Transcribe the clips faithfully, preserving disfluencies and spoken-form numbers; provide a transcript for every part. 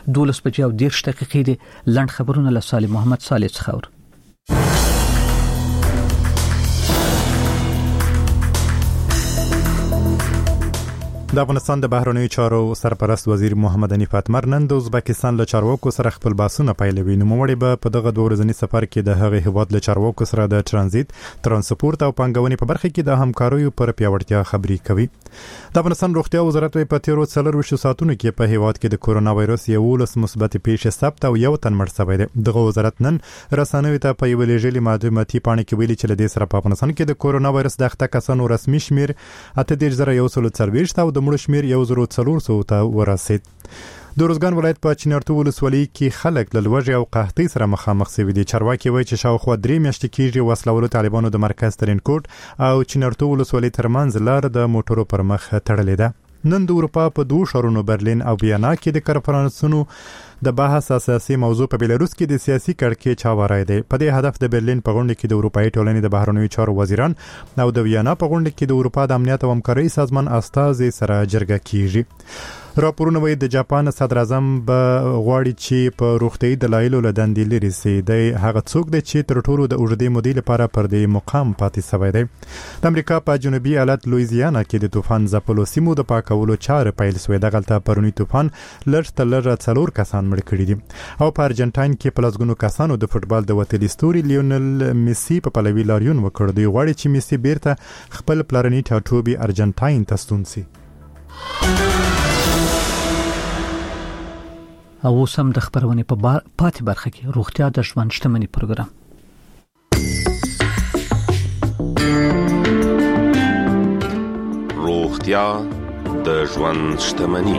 دولس بجې او دېرش دقیقې دي. لنډ خبرونه له صالح محمد صالح څخه اورو. د افغانستان د بهرنیو چارو سرپرست وزیر محمد حنیف اتمر نن د ازبکستان له چارواکو سره خپل بحثونه پیلوي. نوموړی به په دغه دوه ورځني سفر کې د هغې هیواد له چارواکو سره د ترانزیت، ترانسپورت او پانګونې په برخه کې د همکاریو پر پیاوړتیا خبرې کوي. د افغانستان روغتیا وزارت په تیرو څلورویشتو ساعتونو کې په هیواد کې د کورونا وایرس یولس مثبت پیښې ثبت او یو تن مړ شوی دی. دغه وزارت نن رسنیو ته په یوه لېږلي معلوماتي پاڼه کې ویلي چې له دې سره په افغانستان کې د کورونا وایرس د اخته کسانو رسمي شمیر اته دېرش زره یو سل څلوېښت او د مړو شمیر یو زر څلور سوه ته ورسید. د روزګان ولایت په چنارتو ولسوالۍ کې خلک له لوږې او قحطۍ سره مخامخ شوي دي. چارواکي وایي چې شاوخوا درې میاشتې کېږي وسلوالو طالبانو د مرکز ترینکوټ او چنارتو ولسوالۍ ترمنځ لار د موټرو پر مخ تړلې ده. نن د اروپا په دوه ښارونو برلین او ویانا کې د کنفرانسونو د بحث اساسي موضوع په بیلاروس کې د سیاسي کړکېچ چاوره دی. په دې هدف د برلین په غونډه کې د اروپאי ټولنې د بهرنیو چارو وزیران او د ویانا په غونډه کې د اروپا د امنیت او همکارۍ سازمان استازي سره جرګه کیږي. راپورونه وایي د جاپان صدر اعظم به غواړي چې په روغتیايي دلایلو له دندې لرې شي. دی هغه څوک دی چې تر ټولو د اوږدې مودې لپاره پر دې مقام پاتې شوی دی. د امریکا په جنوبي ایالت لویزیانا کې د طوفان ځپلو سیمو د پاکولو چارې پیل شوې. دغلته پرونی طوفان لږ تر لږه څلور کسان مړه کړي دي. او په ارجنټاین کې په لسګونو کسانو د فوټبال د وتلي ستوري لیونل میسي په پلوي لاریون وکړ. دوی غواړي چې میسي بیرته خپل پلرني ټاټوبي ارجنټاین ته ستون شي. او سم د خبرونه په با... پاتې برخه کې روغتیا د ژوند شتمنۍ پروګرام. روغتیا د ژوند شتمنۍ.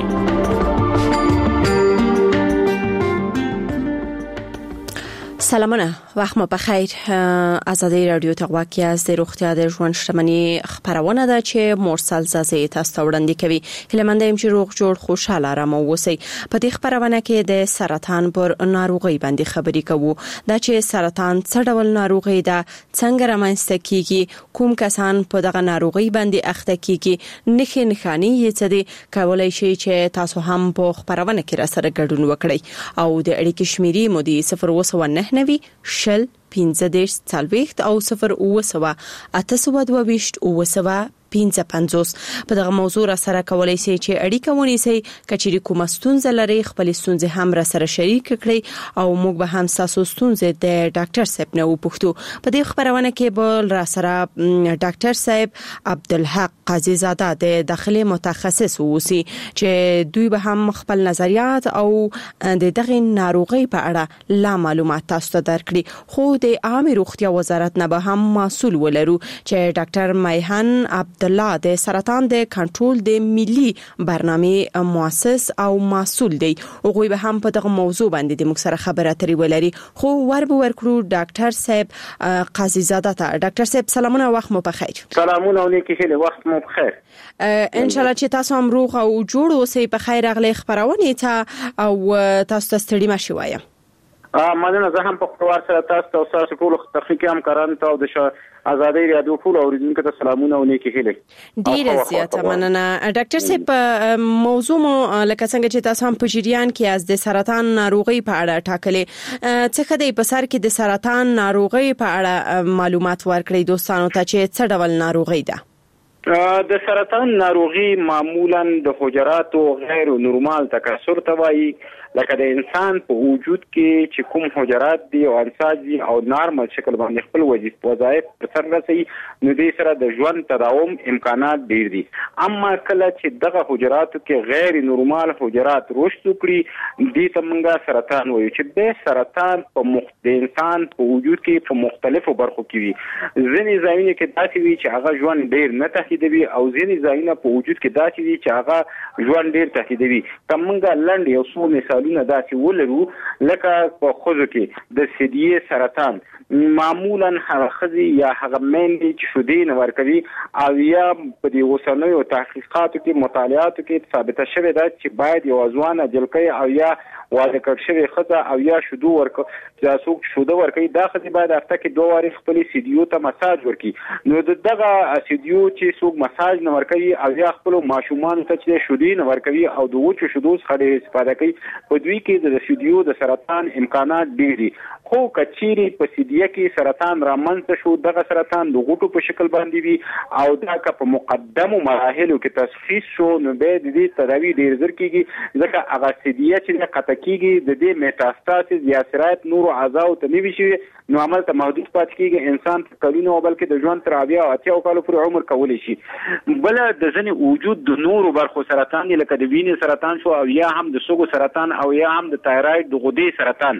سلامونه، وخت مو بخیر. ازادي رادیو ته واقعي از د روغتیا د ژوند شتمنۍ خبرونه ده چې مرسل زازي تاسو وړاندې کوي. هلمند يم چې روغ جوړ خوشاله آرام اوسئ. په دې خبرونه کې د سرطان پر ناروغي باندې خبرې کوو. دا چې سرطان څه ډول ناروغي ده، څنګه رامنځته کیږي، کوم کسان په دغه ناروغي باندې اخته کیږي، نښې نښانې یې څه دي، کولای شي چې تاسو هم په خبرونه کې را سره ګډون وکړئ. او د اړیکې شمیرې مو د صفر اووه نهه نوي شل پنځه دېرش څلوېښت او صفر اووه سوه اته سوه دوه ویشت اووه سوه پنځه پنځوس. په دغه موضوع را سره کولای شي چې اړیکه ونیسئ. کچېرې کومه ستونزه لرئ خپل ستونزې هم را سره شریک کړئ او موږ به هم تاسو ستونزې د ډاکټر صاحب نه وپوښتو. په دې خبرونه کې به را سره ډاکټر صاحب عبدالحق قاضي زاده د داخلي متخصص ووسی چې دوی به هم خپل نظریات او د دغه ناروغي په اړه لا معلومات تاسو ته درکړي. خو د عامه روغتیا وزارت نه به هم مسؤل ولرو چې ډاکټر میهن عبدالله د سرطان د کنټرول د ملي برنامه مؤسس او مسؤل دی. هغوی به هم په دغه موضوع باندې د موږ سره خبرې اترې ولري. خو ور به ورکړو ډاکټر صاحب قاضي زاده ته. ډاکټر صاحب سلامونه، وخت مو بخیر. سلامونه او نیکی هیله، وخت مو بخیر. ان شاء الله چې تاسو هم روغ او جوړ اوسئ. په خیر راغلی خبرونه ته او تاسو ته ستړي مشي وایم. ا مننه. زه هم په خبر سره تاسو ته او تاسو ټول تخنیکی همکارانو ته او د ازادي رادیو ټول اوریدونکو ته سلامونه او نیکی هیله. ډیره زیاته مننه. ډاکټر صاحب، موضوع مو لکه څنګه چې تاسو هم په جریان کې از د سرطان ناروغي په اړه ټاکلې، څه خدای په سر کې د سرطان ناروغي په اړه معلومات ورکړئ دوستانو ته چې څه ډول ناروغي ده. د سرطان ناروغي معمولا د حجراتو غیر نورمال تکثر ته وایي. لکه د انسان په وجود کې چې کوم حجرات دي او انساج دي او نارمل شکل باندې خپل وظیفه وظایف پر سر رسي، نو دې سره د ژوند تداوم امکانات ډیر دي. اما کله چې دغه حجراتو کې غیر نورمال حجرات رشد وکړي، دې ته موږ سرطان وایو چې د سرطان په مخ د انسان په وجود کې په مختلفو برخو کې وي. ځینې ځایونه کې داسې وي چې هغه ژوند ډیر نه تهدیدوي او ځینې ځایونه په وجود کې داسې وي چې هغه ژوند ډیر تهدیدوي. که موږ لنډ یو څو مثالونه داسې ولرو، لکه په ښځو کې د ثدیې سرطان معمولا هغه ښځې یا هغه میندې چې شیدې نه ورکوي او یا په دې اوسنیو تحقیقاتو کې مطالعاتو کې ثابته شوې ده چې باید یوه ځوانه جلکۍ او یا واده کړ شوې ښځه او یا شیدو ورکو چې څوک شیده ورکوي، دا ښځې باید هفته کې دوه وارې خپلې ثدیو ته مساج ورکړي. نو د دغه ثدیو چې څوک مساج نه ورکوي او یا خپلو ماشومانو ته چې شیدې نه ورکوي او د وچو شیدو څخه ډېر استفاده کوي، په دوی کې د سیدیو د سرطان امکانات ډیر دي. خو کچيري په سیدیه کې سرطان رامنځته شو دغه سرطان د غوټو په شکل باندې وي او دا که په مقدمو مراحلو کې تشخیص شو نو به د دې تداوی ډیر زر کیږي ځکه هغه سیدیه چې قطع کیږي د دې میټاستاسیس یا سرایت نور اعضاء ته نیوي شي نو عمل ته محدود پات کیږي انسان کلونه او بلکې د ژوند تر اویا او اتیا کالو پورې عمر کولی شي. بل د ځنې وجود د نورو برخو سرطان لکه د وینې سرطان شو او یا هم د سږو سرطان او یا هم د تایرویډ د غدې سرطان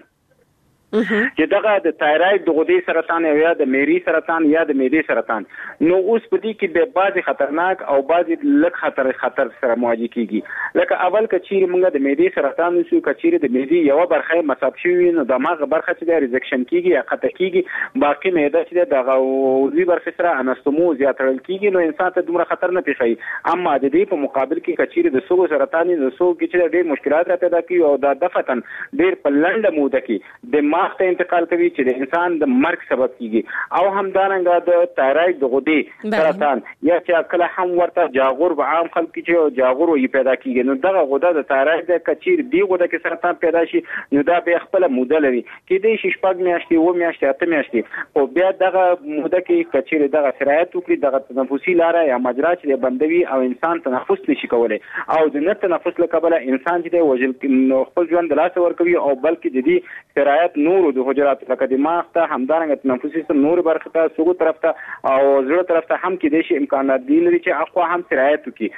چې دغه د تایرویډ د غدې سرطان او یا د میری سرطان یا د معدې سرطان نو اوس په دې کې به بعضی خطرناک او بعضی لږ خطر خطر سره مواجه کیږي. لکه اول کچیر موږ د معدې سرطان نشو کچیر د معدې یو برخه مصاب شوی نو دماغ برخه چې د ریزکشن کیږي یا خطا کیږي باقی معده چې دغه وزي برخه سره انستمو زیاتړل کیږي نو انسان ته دومره خطر نه پیښي. اما د دې په مقابل کې کچیر د سږو سرطان د سږو کې چې ډېر مشکلات را پیدا کوي او د دفتن ډېر په لنډه موده کې د ماغ ته انتقال کوي چې د انسان د مرګ سبب کیږي او همدارنګه د تایرویډ د غدې سرطان یا چې کله هم ورته جاغور به عام خلک چې جاغور وي پیدا کیږي نو دغه غده د تایرویډ د کچیر دی غده کې سرطان پیدا شي نو دا به خپل موده لري کې د شپږ میاشتې و میاشتې اته میاشتې او بیا دغه موده کې کچیر دغه سرایت وکړي دغه تنفسي لاره یا مجرا چې بندوي او انسان تنفس نشي کولای او د نه تنفس لپاره انسان چې وجل خپل ژوند د لاس ور کوي او بلکې د دې سرایت نور د حجرات لکه دماغ ته همدارنګه تنفسي سیستم نور برخه ته سږو طرف ته او زړه طرف ته هم کې د شي امکانات دي لري چې اقوا هم سرایت وکړي.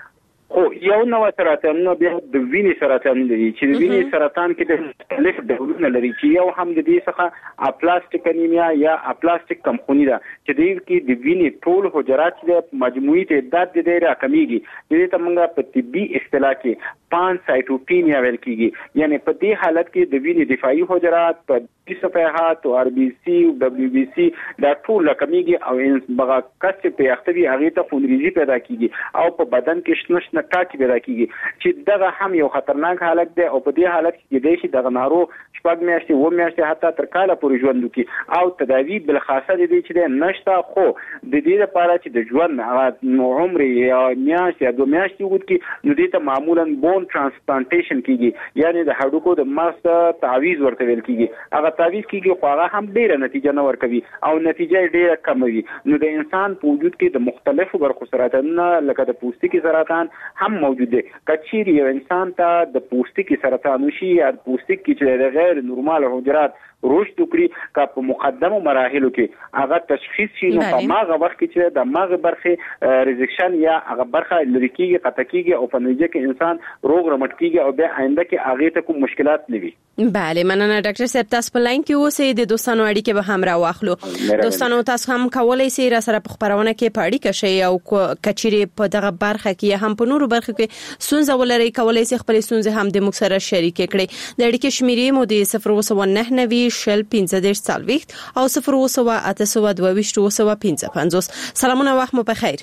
خو یو نو سرطان نو بیا د وینې سرطان لري چې د وینې سرطان کې د مختلف ډولونه لري چې یو هم د دې څخه اپلاستیک انیمیا یا اپلاستیک کمخونی ده چې د کې د وینې ټول حجرات د مجموعي تعداد د ډیر راکمیږي د دې ته موږ په طبي اصطلاح کې پان سایټوپینیا ویل کیږي یعنی په دې حالت کې د وینې دفاعي حجرات په دې صفحات او ار بي سي او دبليو بي سي دا ټول راکمیږي او ان بغا کڅ په اختوی هغه ته خونریزي پیدا کیږي او په بدن کې شنش ټاکي پیدا کیږي چې دغه هم یو خطرناک حالت دی او په دې حالت کې د شي دغه نارو شپږ میاشتې و میاشتې حتی تر کاله پورې ژوند وکړي او تداوی بل خاصه دي چې نشته خو د دې لپاره چې د ژوند عمر یا میاشت یا دوه میاشتې وکړي نو دې ته معمولا بون ترانسپلانټیشن کیږي یعنی د هډوکو د مغز تعویض ورته ویل کیږي هغه تعویض کیږي خو هغه هم ډیره نتیجه نه ورکوي او نتیجه ډیره کم وي نو د انسان په وجود کې د مختلفو برخو سرطانونه لکه د پوستکي سرطان هم موجود دي. کچیر یو انسان ته د پوستکي سرطان وشي یا پوستکي چې د غیر نورمال حجرات رشد وکړي که په مقدمو مراحلو کې هغه تشخیص شي نو په ماغه وخت کې چې د ماغه برخه ریزکشن یا هغه برخه لری کېږي قطع کېږي او په نتیجه کې انسان روغ رمټ کېږي او بیا آینده کې هغه ته کوم مشکلات نه وي. بله مننه ډاکټر صاحب تاسو په لاین کې اوسئ د دوستانو اړیکې به هم راواخلو. دوستانو تاسو هم کولای شئ را سره په خبرونه کې په اړیکه شئ او کچيري په دغه برخه کې هم په نورو برخو کې سونزه ولري کولای شئ خپل سونزه هم د موږ سره شریک کړئ. د اړیکې شمیرې مو د صفر اووه نه نوي شل پنځه دېرش څلوېښت او صفر اووه اته سوه دوه ویشت اووه پنځه پنځوس. سلامونه وخت مو بخیر.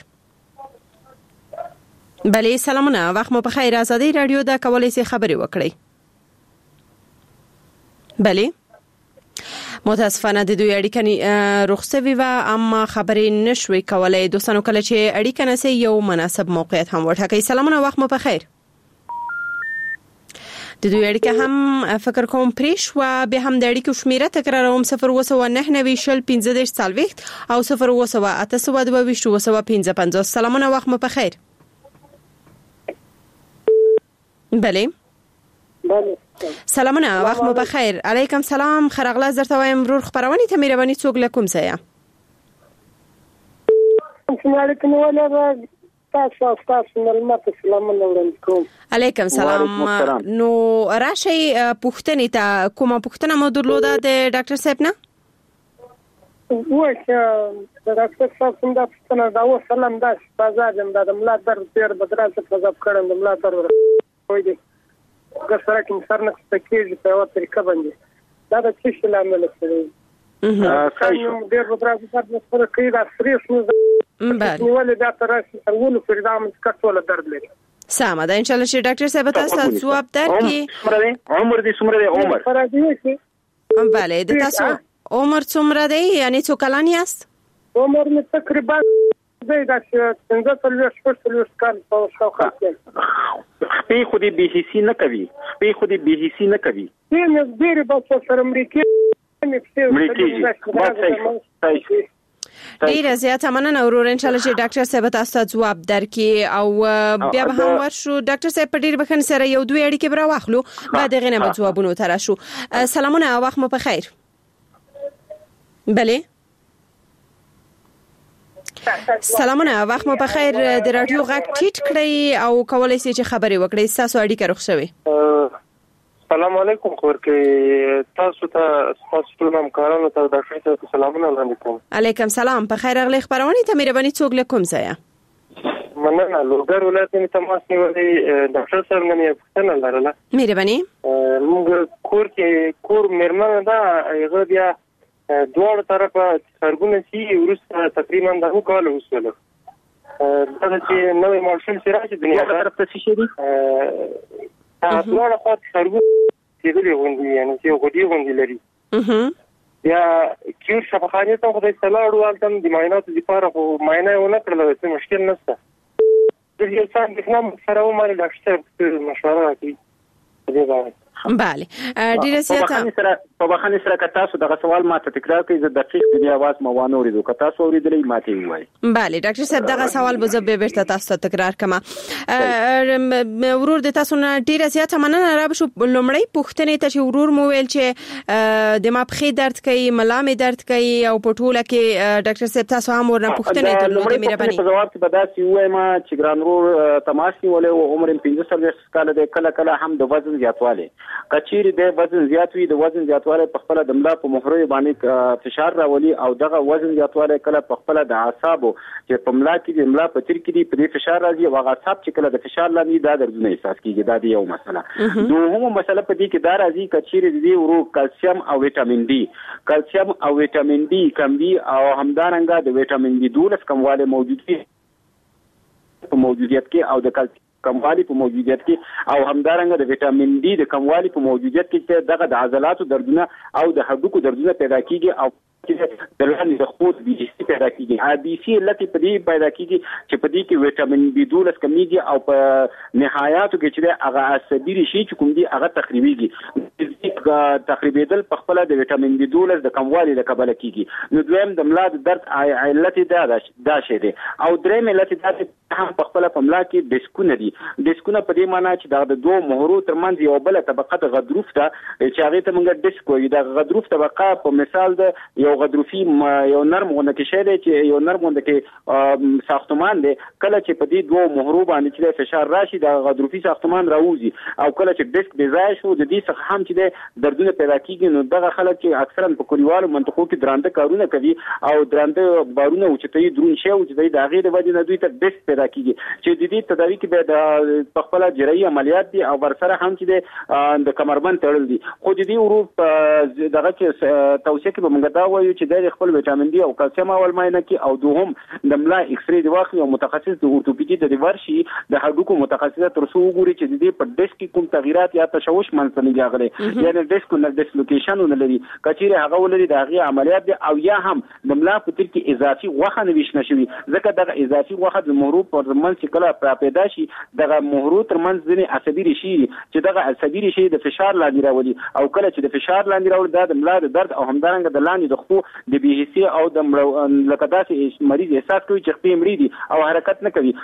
بله سلامونه وخت مو بخیر. آزادي رادیو دا کولای شئ خبري وکړئ. بله متاسفانه د دوی اړیکه رخصوي و اما خبرې نشوي کولای. دوستانو کله چې اړیکه نسي یو مناسب موقعیت هم وټاکئ. سلامونه وخت مو بخیر. د دوی اړیکه هم فکر کوم پریش و به هم د اړیکو شمیره تکراروم صفر اووه نه نوي شل پنځه دېرش څلوېښت او صفر اووه اته سوه دوه ویشت اووه پنځه پنځوس. سلامونه وخت مو بخیر. بله بله سلامونه وخت مو بخیر. علیکم سلام خرغله زرته وایم رور خبرونی ته مهرباني څوک لکم سیا علیکم ولا تاسو تاسو ملمت سلامونه وړاندې کوم. علیکم سلام. نو راشي پوښتنې ته کومه پوښتنه مو درلوده د ډاکټر صاحب نه؟ وښه د ډاکټر صاحب څنګه پوښتنه دا و سلام داس بازار هم د ملا درد ډیر بدرازه فزاب کړم د ملا درد وای دي ګسره کې سر نه ستکیږي په یو طریقه باندې دا د څه شي لامل دی؟ اه ډیر بدرازه فرض سره کوي دا سریس نو بله ولې دا ترسي څنګه فردام کټوله درد لري. سمه ده ان شاء الله چې ډاکټر صاحب تاسو ځواب درکړي. عمر دې څومره دی؟ عمر فرض بله د تاسو عمر څومره دی یعنی څو کلن یاست؟ عمر مې تقریبا زه دا چې څنګه تلوي شپږ تلوي کال په شاوخوا کې په خو دې بي سي نه کوي په خو دې بي سي نه کوي دې نه ډېر په سر امریکا ډیره زیاته مننه ورور ان شاء الله چې ډاکټر صاحب تاسو ته ځواب درکړي او بیا به هم ورشو ډاکټر صاحب په ډیر بخښنې سره یو دوه اړیکې برا واخلو بعد غنه به ځوابونه تر شو. سلامونه وخت مو په خیر. بله سلامونه وخت مو په خیر. د رادیو غږ ټیټ کړئ او کولای شئ چې خبري وکړئ. تاسو اړیکه روښ شوي. السلام علیکم خور کې تاسو ته تاسو ټول همکارانو ته د ډاکټر سلامونه وړاندې کوم. علیکم سلام. په خیر اغلی خبرونه ته مهرباني څوک لکم ځای. مننه لوګر ولایت ته تماس نیولې ډاکټر صاحب منې پوښتنه لرله. مهرباني. موږ کور کې کور مرمنه دا هغه بیا دوه طرفه خرګونه سي ورسته تقریبا د هو کال وسوله. دا چې نوې مارشل سراج دنیا طرف ته شي دي. دوه خاط خرګونه کېدلې غونډي یعنی چې غوډي غونډي لري. یا کیور شفاخانه ته خدای سلاړو التم د معایناتو لپاره خو معاینه ونه کړل څه مشکل نشته. د یو څه د کوم سره عمر ډاکټر مشوره کوي. بله ډیره زیاته په بخښنې سره که تاسو دغه سوال ماته تکرار کړئ زه دقیق د اواز مو وانه اوریدو که تاسو اوریدلې ماته وایي. بله ډاکټر صاحب دغه سوال به زه به بیرته تاسو ته تکرار کما. ورور د تاسو نه ډیره زیاته مننه را بشو. لومړی پوښتنې ته چې ورور مو ویل چې د ما پخې درد کوي ملا مې درد کوي او په ټوله کې ډاکټر صاحب تاسو هم ورنه پوښتنې درلودې مهرباني. په جواب کې به داسې وایم چې ګران ورور تماس نیولې او عمر پنځه څلوېښت کاله دی کله کله هم د وزن زیاتوالی کچيري د وزن زیات وي د وزن زیاتوالی په خپل د ملا په مهرې باندې فشار راولي او دغه وزن زیاتوالی کله په خپل د اعصابو چې په ملا کې د ملا په تیر کې دی په فشار راځي او هغه اعصاب چې کله د فشار لاندې دا دردونه احساس کیږي. دا دی یو مسله. دوهمه مسله په دې کې دا راځي کچيري د دې ورو کلسیم او وټامین ډي کلسیم او وټامین ډي کم دي او همدارنګه د وټامین ډي دولس کمواله موجود دي په موجودیت کې او د کلسیم کموالی په موجودیت کې او همدارنګه د وټامین ډي د کموالی په موجودیت کې چې دغه د عضلاتو دردونه او د هډوکو دردونه پیدا کیږي او د لاندې د خود بي سي پیدا کیږي. ا بي سي لته په دې پیدا کیږي چې په دې کې وټامین بي دولس کمیږي او په نهایاتو کې چې هغه عصبي شي چې کوم دي هغه تخریبيږي. تخریبېدل په خپل د وټامین بي دولس د کموالي له کبله کیږي. نو دویم د ملا د درد علت دا دا شي دي او درېم علت دا هم په خپل په ملا کې ډیسکونه دي. ډیسکونه په دې معنی چې د دوه مهرو ترمنځ یو بل طبقه د غضروف ده چې هغه ته موږ ډیسک وایو. د غضروف طبقه په مثال د یو غضروفي یو نرم غونډه شي دی چې یو نرم غونډه کې ساختمان دی کله چې په دې دوه مهرو باندې چې فشار راشي د غضروفي ساختمان راوځي او کله چې ډیسک بې ځای شو د دې څخه هم چې دردونه پیدا کیږي. نو دغه خلک چې اکثرا په کلیوالو منطقو کې درانده کارونه کوي او درانده بارونه اوچتوي درون شي او چې د هغې د وجې نه دوی ته ډیسک پیدا کیږي چې د دې تداوی کې به د خپل جراحي عملیات دي او ورسره هم چې د کمربند تړل دي. خو د دې ورو دغه چې توصیه کې به موږ دا وایو چې د خپل وټامین ډي او کلسیم اول معاینه کې او دوهم د ملا ایکس ری دی واخلي او متخصص د اورتوپیدي ته دی ورشي د هډوکو متخصصه تر څو وګوري چې د دې په ډیسک کې کوم تغیرات یا تشوش منځ نه راغلي یعنی ډیسک نه ډیسلوکیشن نه لري کچېره هغه ولري د هغه عملیات دي او یا هم د ملا په تیر کې اضافي غوښه نه وښنه شوی ځکه د اضافي غوښه د مهرو پر منځ کې کله پیدا شي دغه مهرو تر منځ ځنې عصبي رشي چې دغه عصبي رشي د فشار لاندې راولي او کله چې د فشار لاندې راولي د ملا د درد او همدارنګه د لاندې د خپو د بي سي او د لکه داسې مریض احساس کوي چې خپې مړي دي او حرکت نه کوي.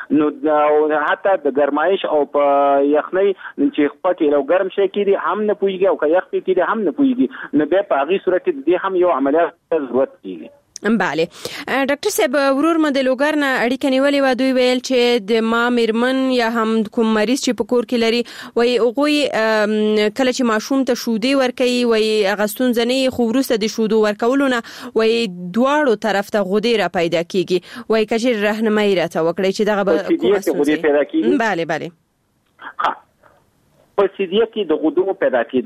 نو حتی د ګرمایش او په یخنۍ چې خپه کې لو ګرم شي کېږي هم نه پوهیږي او که یخ کېږي هم نه پوهیږي نو بیا په هغې صورت کې د هم یو عملیات ضرورت کېږي. بله ډاکټر صاحب ورور مې د لوګر نه اړیکه نیولې و دوی ویل چې د ما میرمن یا هم کوم مریض چې په کور کې لري وای هغوی کله چې ماشوم ته شودې ورکوي وای هغه ستونزه نه خو وروسته د شودو ورکولو نه وای دواړو طرف ته غدې را پیدا کیږي وای که چې راهنمایي راته وکړي چې دغه به کومه ستونزه. بله بله په سیدیه کې د غدو پیدا کېدل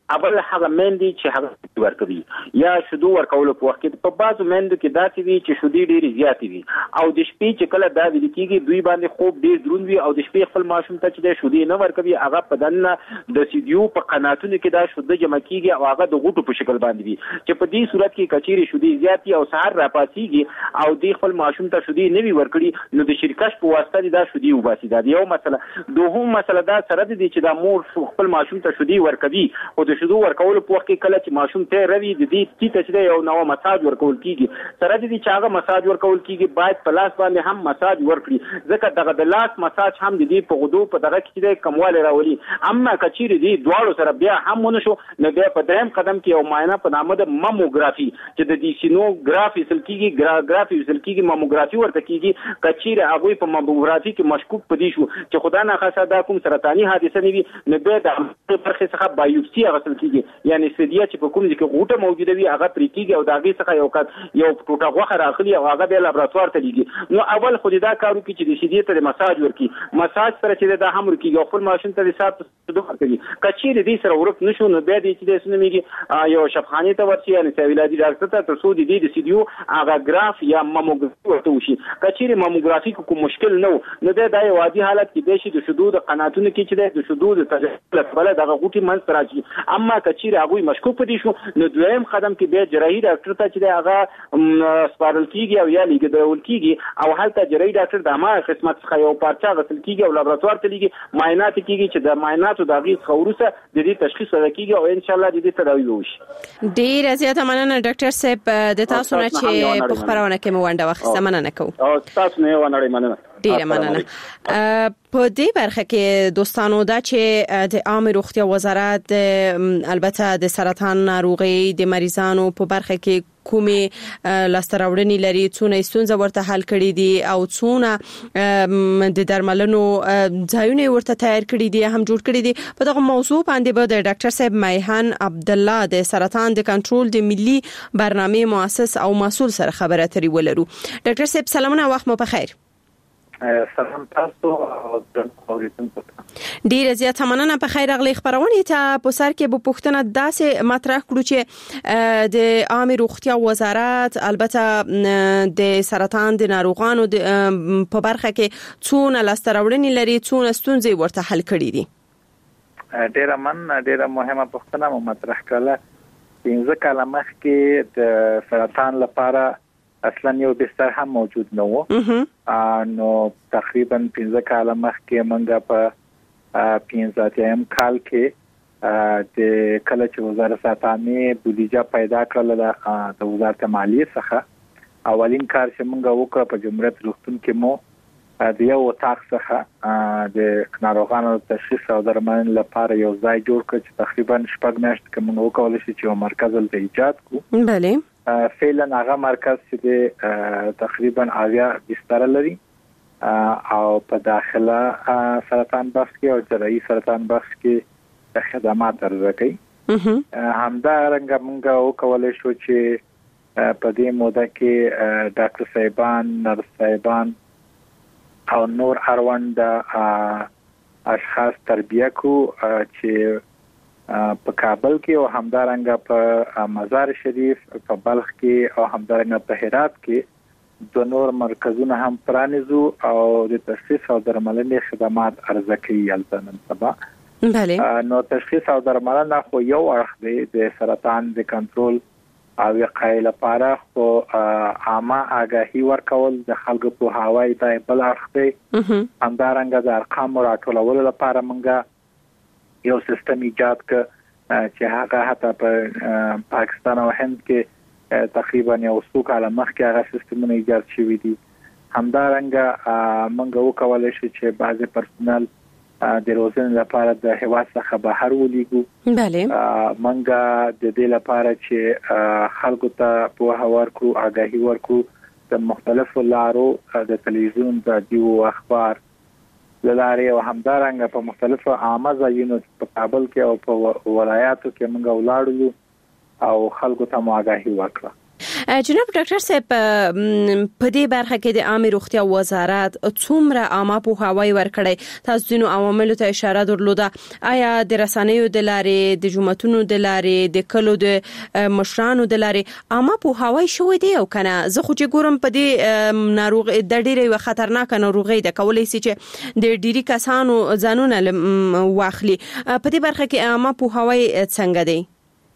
اول هغه مندي چې هغه ورکوي یا شودو ورکول په وخت کې په بازو مندو کې داسې وي چې شودي ډېری زیات وي او د شپې چې کله دا ویل کېږي دوی باندې خوب ډېر دروند وي او د شپې خپل ماشوم ته چې د شودي نه ورکوي هغه په دنه د سیدیو په قناتونو کې دا شوده جمع کېږي او هغه د غوټو په شکل باندې وي چې په دې صورت کې کچيري شودي زیات او سحر را پاسيږي او د خپل ماشوم ته شودي نه وي ورکړي نو د شرکت په واسطه دا شودي وباسي دا یو مسله دوهم مسله دا سره دي چې دا مور خپل ماشوم ته شودي ورکوي او د شودو ورکول په وخت کې کله چې ماشوم ته روي د دې چې ته یو نو مساج ورکول کیږي سره دي چې هغه مساج ورکول کیږي باید په لاس باندې هم مساج ورکړي ځکه دغه د لاس مساج هم د دې په غدو په دغه کې د کمواله راولي اما کچيري دي دواړو سره بیا هم ونشو نو بیا په دریم قدم کې یو معاینه په نامه د ماموګرافي چې د دې سینوګرافي سل کیږي ګرافي سل کیږي ماموګرافي ورته کیږي کچيري هغه په ماموګرافي کې مشکوک پدې شو چې خدای نه خاصه دا کوم سرطاني حادثه نه وي نو بیا د برخه څخه بایوپسي غسل کیږي یعنی سدیه چې په کوم ځای کې غوټه موجوده وي هغه پرې کیږي او دا غي څخه یو کټ یو ټوټه غوخه راخلي او هغه به لابراتوار ته لیږي نو اول خو دا کارو کې چې د سدیه ته مساج ورکي مساج سره چې دا هم ورکي یو خپل ماشين ته حساب څه کوي کچې دې سره ورک نشو نو بیا دې چې د سنميږي یو شفخانه ته ورشي یعنی سویلادي ډاکټر ته تر څو دې د سدیو هغه ګراف یا ماموګرافي ورته وشي کچې ماموګرافي کوم مشکل نه نو دا د عادي حالت کې د شي د شذوذ قناتونو کې چې د شذوذ تجربه بل دغه غوټي منځ راځي اما کچې هغه مشکوک پدې شو نو دویم قدم کې به جراحي ډاکټر ته چې هغه سپارل کیږي او یا لیږدول کیږي او هلته جراحي ډاکټر د ما خدمت څخه یو پارچه غسل کیږي او لابراتوار ته لیږي معاینات کیږي چې د معایناتو د غي خورسه د دې تشخیص ورکیږي او ان شاء الله د دې تداوی وشي ډیر زیاته مننه ډاکټر صاحب د تاسو نه چې په خبرونه کې مو ونده وخت مننه کوم او تاسو نه ونړی مننه ډیره مننه په دې برخه کې دوستانو دا چې د عامه روغتیا وزارت البته د سرطان ناروغي د مریضانو په برخه کې کومې لاستراوړنې لري څونه ستونزې ورته حل کړي دي او څونه د درملنو ځایونه ورته تیار کړي دي هم جوړ کړي دي په دغه موضوع باندې به د ډاکټر صاحب میهان عبد الله د سرطان د کنټرول د ملي برنامه مؤسس او مسؤل سره خبرې اترې ولرو ډاکټر صاحب سلامونه وخت مو په خیر سلام تاسو او د اوریدونکو ډیر زیات مننه په خیر اغلی خبرونه ته په سر کې به پښتنه داسې مطرح کړو چې د عامه روغتیا وزارت البته د سرطان د ناروغانو په برخه کې څونه لاستراوړنې لري څونه ستونزې ورته حل کړي دي ډیر من ډیر مهمه پښتنه مطرح کړه پنځه کاله مخکې د سرطان لپاره اصلا یو بستر هم موجود نه و نو تقریبا پنځه کاله مخکې منګه په پنځه یم کال کې د کله چې وزارت ساتنې بودیجه پیدا کړل د وزارت مالیې څخه اولین کار چې منګه وکړ په جمهوریت روغتون کې مو د یو وطاق څخه د ناروغانو تشخیص او درملنې لپاره یو ځای جوړ کړ چې تقریبا شپږ میاشتې کې موږ وکولای شو چې یو مرکز ولته ایجاد کړو بله فعلا هغه مرکز چې د تقریبا اویا بستر لري او په داخله سرطان بخش کې او جراحي سرطان بخش کې خدمات ورکوي همدا رنګه موږ وکولای شو چې په دې موده کې ډاکټر صاحبان نرس صاحبان او نور اړوند اشخاص تربیه کو چې په کابل کې او همدارنګه په مزار شریف په بلخ کې او همدارنګه په هرات کې د نور مرکزونه هم پرانیزو او د تشخیص او درملنې خدمات عرضه کوي البته سبا بله نو تشخیص او درملنه خو یو اړخ دی د سرطان د کنټرول او وقایې لپاره خو عامه آگاهي ورکول د خلکو په هواي ته بل اړخ دی همدارنګه د ارقام راټولولو لپاره موږ یو سیستم ایجاد ک چې هغه حتی په پاکستان او هند کې تقریبا یو څو کاله مخکې هغه سیستمونه ایجاد شوي دي همدارنګه موږ وکولای شو چې بعضی پرسونل د روزنې لپاره د هیواد څخه بهر ولیږو بله موږ د دې لپاره چې خلکو ته په ورکو آگاهي ورکو د مختلفو لارو د تلویزیون رادیو اخبار لاره او همدارنګه په مختلفو عامه ځایونو په کابل کې او په ولایاتو کې موږ ولاړو او خلکو ته آگاهي ورکړه جناب ډاکټر صاحب په دې برخه کې د عامه روغتیا وزارت څومره عامه پوهاوی ورکړي؟ تاسو نو عواملو ته اشاره درلوده. آیا د رسنیو د لارې، د جمعتونو د لارې، د کلو د مشرانو د لارې عامه پوهاوی شوی دی او کنه؟ زه خو چې ګورم په دې ناروغ د ډېرې خطرناک ناروغي د کولای سي چې د ډېری کسانو ځانونه واخلي. په دې برخه کې عامه پوهاوی څنګه دی؟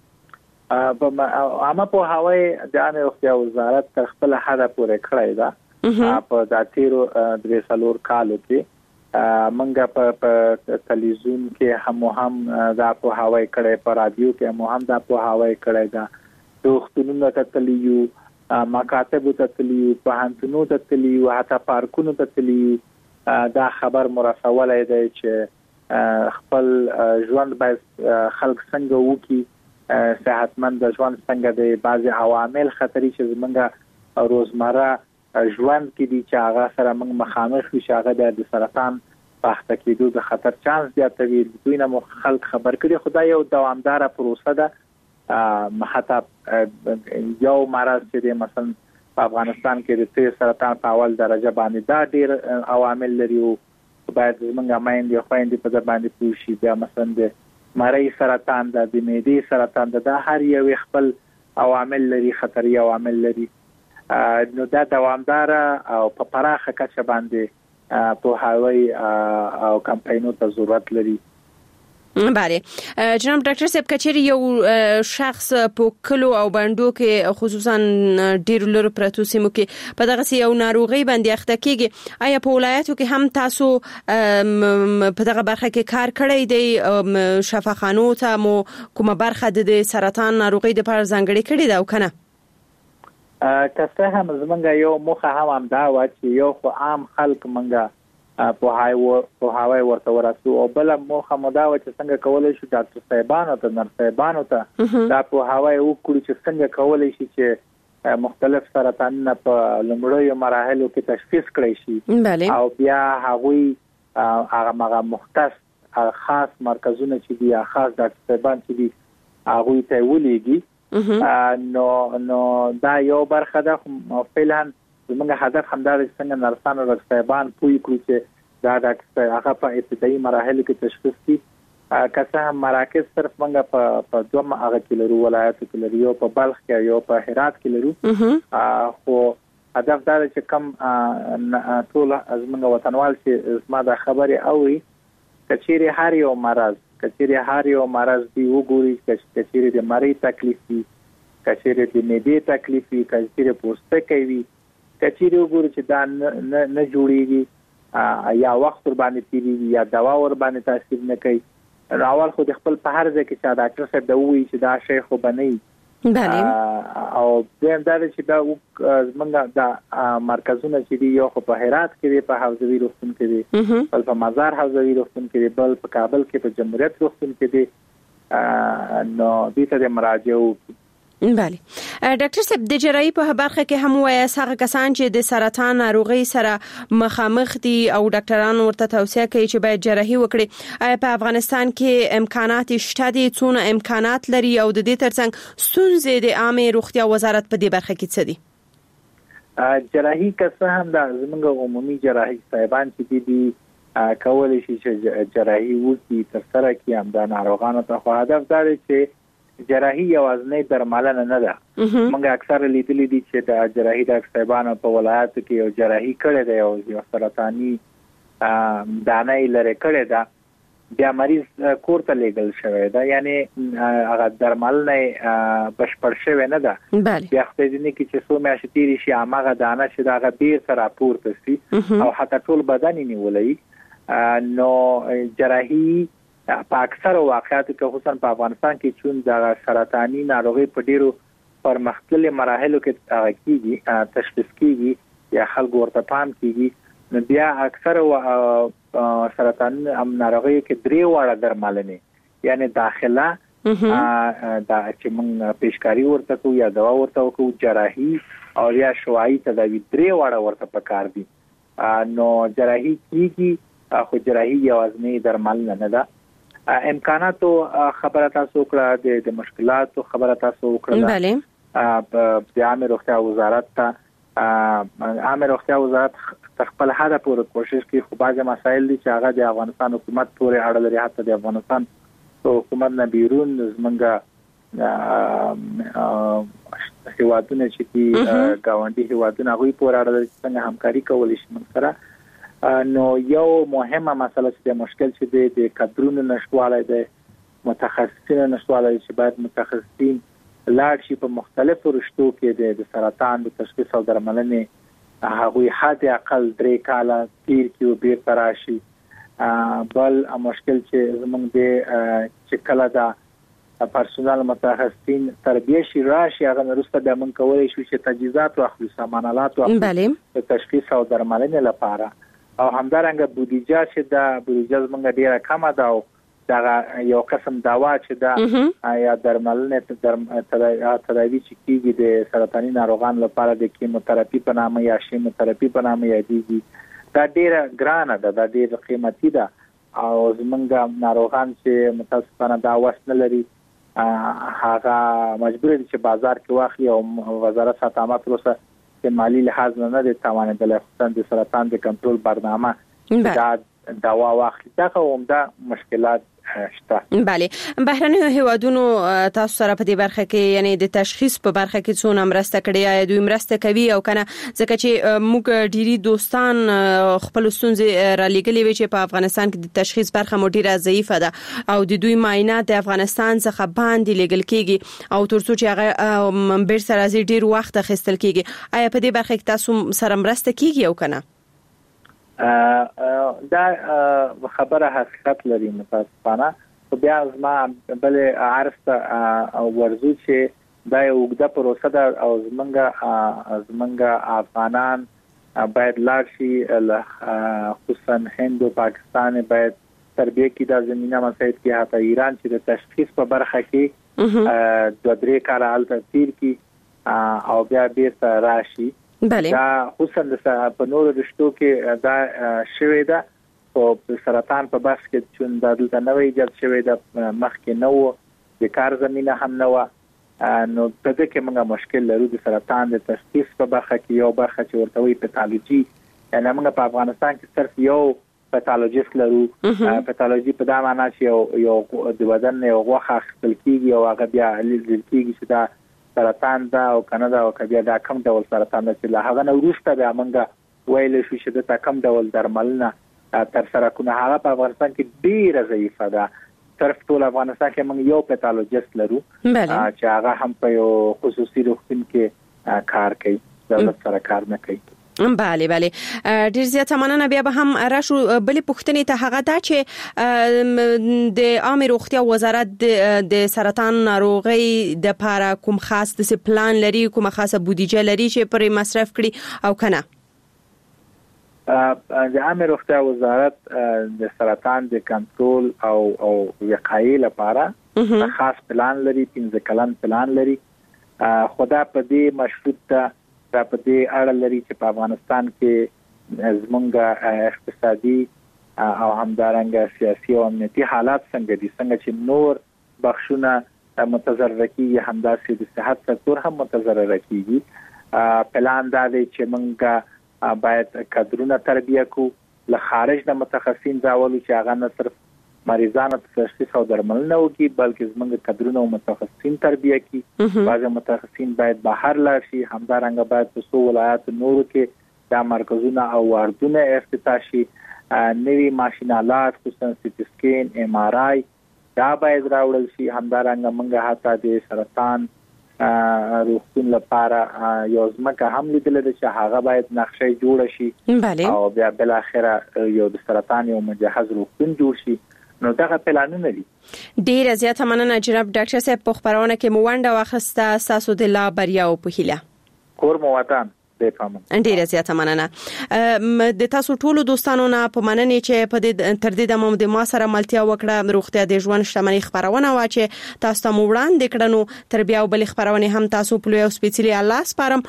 په عامه پوهاوی د عامه روغتیا وزارت تر خپل حد پورې کړی دا. په داتیرو درې څلور کالو کې منګه په تلویزیون کې هم هم دا پوهاوی کړی، په رادیو کې هم هم دا پوهاوی کړی دا. روغتونونو ته تلیو، مکاتب ته تلیو، پوهنتونونو ته تلیو، حتی پارکونو ته تلیو. دا خبر مرسولای دی چې خپل ژوند باید خلک څنګه وکړي، صحتمند ژوند څنګه دی. بعضي عوامل خطرې چې زمونږ روزمره ژوند کې دي چې هغه سره موږ مخامخ شو، چې هغه د سرطان په اخته کېدو د خطر چانس زیاتوي. دوی نه خلک خبر کړي. خدای یو دوامداره پروسه ده. حتی یو مرض چې دی مثلا په افغانستان کې د تیر سرطان په اول درجه باندې دا ډیر عوامل لري او باید زمونږ مایندې خويندې په ځ باندې پوه شي. بیا مثلا د مری سرطان ده، د معدې سرطان ده، دا هر یو خپل عوامل لري، خطري عوامل لري. نو دا دوامداره او په پراخه کچه باندې پوهاوی او کمپاینونو ته ضرورت لري. بله جناب ډاکټر صاحب، کچېری یو شخص په کلو او بندو کې خصوصا ډیر لور پرتو سیمو کې په دغه یو ناروغي باندې اخته کیږي، آیا په ولایتو کې هم تاسو په دغه برخه کې کار کړی دی؟ شفاخانو ته مو کومه برخه د سرطان ناروغي د پر ځانګړي کړی دا او کنه؟ کسه هم زمونږ یو مخه هم هم دا و چې یو خو عام خلک منګه په هاي په هاوی ورته ورسو، او بل موخه مدا و چې څنګه کولای شي ډاکټر صاحبانو ته نر صاحبانو ته دا په هاوی وکړي چې څنګه کولای شي چې مختلف سرطانونه په لومړیو مراحلو کې تشخیص کړي شي او بیا هغوی هغه مغه مختص خاص مرکزونه چې دي، خاص ډاکټر صاحبان چې دي هغوی ته ولېږي. نو نو دا یو برخه ده. فعلا زموږ هدف همدا دی چې څنګه نرسان او صاحبان پوي کړو چې دا ډاکټر هغه په ابتدایي مراحلو کې تشخیص کړي. که هم مراکز صرف موږ په په دوه هغه کې لرو، ولایتو کې لرو، یو په بلخ کې یو په هرات کې لرو. خو هدف دا دی چې کم ټول زموږ وطنوال چې زما د خبرې اوري، کچېری هر یو مرض کچېری هر یو مرض دی وګوري، کچېری د مری تکلیف وي، کچېری د معدې تکلیف وي، کچېری پوستکی وي، کچېری وګوري چې دا نه نه جوړيږي یا وخت ور باندې تیریږي یا دوا ور باندې تاثیر نه کوي. اول خو د خپل په هر ځای کې چې ډاکټر صاحب دا وایي چې دا شی خو بنئ بله او دیم دا چې دا زمونږ د مرکزونه چې دی یو خو په هرات کې دی، په حوزوي روغتون کې دی، بل په مزار حوزوي روغتون کې دی، بل په کابل کې په جمهوریت روغتون کې دی. نو دې ته د مراجعه بله ډاکټر صاحب، د جراحي په برخه کې هم وایي هغه کسان چې د سرطان ناروغي سره مخامخ دي او ډاکټرانو ورته توصیه کوي چې باید جراحي وکړي. آیا په افغانستان کې امکانات شته دي؟ څونه امکانات لري او د دې ترڅنګ ستونزې د عامه روغتیا وزارت په دې برخه کې څه دي؟ جراحي کسه هم د زموږ عمومي جراحي صاحبان چې دي کولای شي چې جراحي وکړي تر سره کې هم د ناروغانو ته. خو هدف دا دی چې جراحي یوازنی درملنه نه ده. موږ اکثر لیدلې دي چې د جراحي د صاحبانو په ولایت کې یو جراحي کړي دی او یو سرطاني دانه لري کړي ده، بیا مریض کور ته لیږل شوی ده، یعنی هغه درملنه بشپړ شوی نه ده. بیا خپل ځینې کې چې څو میاشتې تیرې شي هغه دانه چې دغه بیرته راپورته شي او حتی ټول بدن یې نیولې. نو جراحي په اکثر واقعاتو کې خصوصا په افغانستان کې چون د سرطاني ناروغي په ډیرو پرمختللي مراحلو کې کېږي، تشخیص کېږي یا خلکو ورته پام کېږي. نو بیا اکثر سرطاني ناروغي کې درې واړه درملنې یعنی داخله دا چې موږ پیشکاری ورته کوو یا دوا ورته کوو، جراحي او یا شوایي تداوی، درې واړه ورته پکار دي. نو جراحي کېږي خو جراحي یوازنی درملنه نه ده. امکاناتو خبره تاسو وکړه، د مشکلاتو خبره تاسو وکړه. د عامه روغتیا وزارت ته عامه روغتیا وزارت خپل هدف پورې کوشش کوي، خو بعض مسایل دي چې هغه د افغانستان حکومت پورې اړه لري، حتی د افغانستان حکومت نه بیرون زمونږ هیوادونه چې کی گاونډي هیوادونه غوي پورې اړه لري څنګه همکاري کول شي موږ سره. نو یو مهمه مسله چې د مشکل چې د کادرونو نشواله ده، متخصصین نشواله چې باید متخصصین لاړ شي په مختلفو رشتو کې د سرطان د تشخیص او درملنې هغوی حد اقل درې کاله تیر کې او بیر تراشي. بل مشکل چې زموږ د چې کله دا پرسونل متخصصین تربیه شي راشي هغه نرسته د من کولای شي چې تجهیزات او خصوصي سامانالات او د تشخیص او درملنې لپاره او همدارنګه بودیجه چې د بودیجه زموږ ډیره کمه ده او دا یو قسم دوا چې دا یا درملنې تداوی چې کیږي د سرطاني ناروغانو لپاره د کیموتراپي په نامه یا شیموتراپي په نامه یادېږي، دا ډیره ګرانه ده، دا ډیره قیمتي ده او زموږ ناروغان چې متاسفانه دا وسنه لري هغه مجبور دي چې بازار کې واخلي او وزارت ساتامه پروسه چې مالی لحاظ نه نه توانیدل خصوصا د سرطان د کنټرول برنامه دا دوا واخلي. دا کومه مشکلات شته. بله، بهرنیو هیوادونو تاسو سره په دې برخه کې یعنی د تشخیص په برخه کې څونه مرسته کړې یا دوی مرسته کوي او کنه؟ ځکه چې موږ ډيري دوستان خپل ستونزې را لګلې وي چې په افغانستان کې د تشخیص برخه مو ډیره ضعیفه ده او د دوی معاینات د افغانستان څخه باندې لګل کیږي او ترڅو چې هغه بیر سره زی ډیر وخت اخیستل کیږي. آیا په دې برخه کې تاسو سره مرسته کیږي او کنه؟ دا خبره حقیقت لري متاسفانه، خو بیا زما بل عرض او ورزو چې دا یو وګړه پروسه ده او زمونږ زمونږ افغانان باید لاړ شي خصوصا هند او پاکستان باید تربیه کې د زمينه مسایل کې حتی ایران چې د تشخیص په برخه کې د درې کال الته تیر کې او بیا بیرته راشي. بله، دا خصوصا په نورو رشتو کې دا شوی ده او سرطان په بحث کې چې د دلته نوې ایجاد شوی ده مخکې نو د کار زمينه هم نو نو په دې کې موږ مشکل لرو د سرطان د تشخیص په برخه کې یو برخه چې ورته وي پیتالوژي، یعنی موږ په افغانستان کې صرف یو پیتالوژیست لرو. پیتالوژي په دا معنی چې یو یو د بدن یو غوښه خپل کیږي او هغه بیا لیدل کیږي چې دا سرطان دا او کنه دا او کبیا دا کم ډول سرطان چې له هغه نو وروسته بیا موږ ویل شو چې دا کم ډول درملنه تر سره کونه هغه په افغانستان کې ډیره ضعیفه ده. صرف ټول افغانستان کې موږ یو پیتالوژیست لرو چې هغه هم په یو خصوصي روغتون کې کار کوي، دولت سره کار نه کوي. بله بله، ډیر زیات مننه. بیا به هم راشو بلې پوښتنې ته، هغه دا چې د عامه روغتیا وزارت د سرطان ناروغي د لپاره کوم خاص د پلان لري، کوم خاصه بودیجه لري چې پر مصرف کړي او کنه؟ د عامه روغتیا وزارت د سرطان د کنټرول او او وقایې لپاره خاص پلان لري، پنځه کلن پلان لري. خدا په دې مشروط ده دا په دې اړه لري چې په افغانستان کې زمونږ اقتصادي او همدارنګه سیاسي او امنیتي حالات څنګه دي، څنګه چې نور بخښونه متضرر کیږي همداسې د صحت سکتور هم متضرر کیږي. پلان دا دی چې موږ باید کادرونه تربیه کو، له خارج د متخصصین راولو چې هغه نه صرف مریضانو ته تشخیص او درملنه وکړي بلکې زموږ کادرونه او متخصصین تربیه کړي. بعض متخصصین باید بهر لاړ شي، همدارنګه باید په څو ولایاتو نورو کې دا مرکزونه او واردونه افتتاح شي. نوي ماشینالات خصوصا سټي سکین، ایم آر آی دا باید راوړل شي. همدارنګه موږ حتی د سرطان روغتون لپاره یو ځمکه هم لیدل چې هغه باید نقشه جوړ شي او بیا بل اخره یو د سرطان یو مجهز روغتون جوړ شي. نو دا پلانونه دي. ډیر زیات مننه جناب ډاکټر صاحب په خبرونه کې مو ونده واخسته. تاسو د لا بریا او په هیله کور مو وطن دې پامن. ډیر زیات مننه د تاسو ټولو دوستانو نه په مننه چې په دې تر دې د مو د ما سره ملتیا وکړه. روغتیا د ژوند شتمنۍ خبرونه وا چې تاسو ته مو وړاندې کړنو تر بیا بل خبرونه هم تاسو په یو سپیشلی الله سپارم.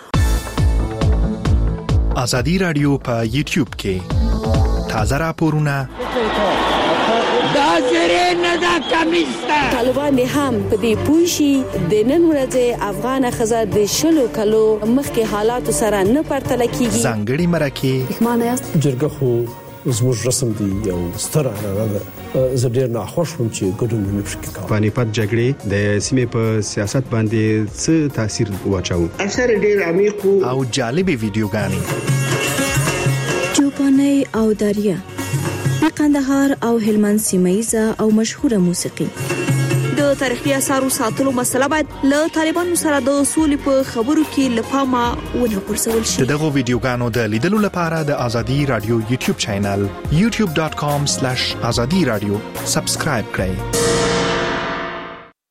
ازادي رادیو په یوټیوب کې تازه راپورونه دا زری نه دا کمیسته. طالبان هم په دې پوه شي د نن ورځې افغان ښځه د شلو کلو مخکې حالاتو سره نه پرتله کیږي. ځانګړي مرکه پښمانه یاست. جرګه خو زموږ رسم دی یو ستره نه ده. زه ډیر ناخوښ وم چې ګډون نه پکې کوم. پانیپت جګړې د سیمې په سیاست باندې څه تاثیر واچاو؟ اثر ډیر عمیق او جالبي ویډیوګانې. چوپاني او دریا د قندهار او هلمند سیمایزه او مشهوره موسیقي. د تاریخي اثارو ساتلو مسله باید له طالبانو سره د اصول په خبرو کې لپاره ونه غورځول شي. دغه ویډیوګانو د لیدلو لپاره د ازادي رادیو یوټیوب چینل یوټیوب ډاٹ کام سلیش ازادي رادیو سبسکرایب کړئ.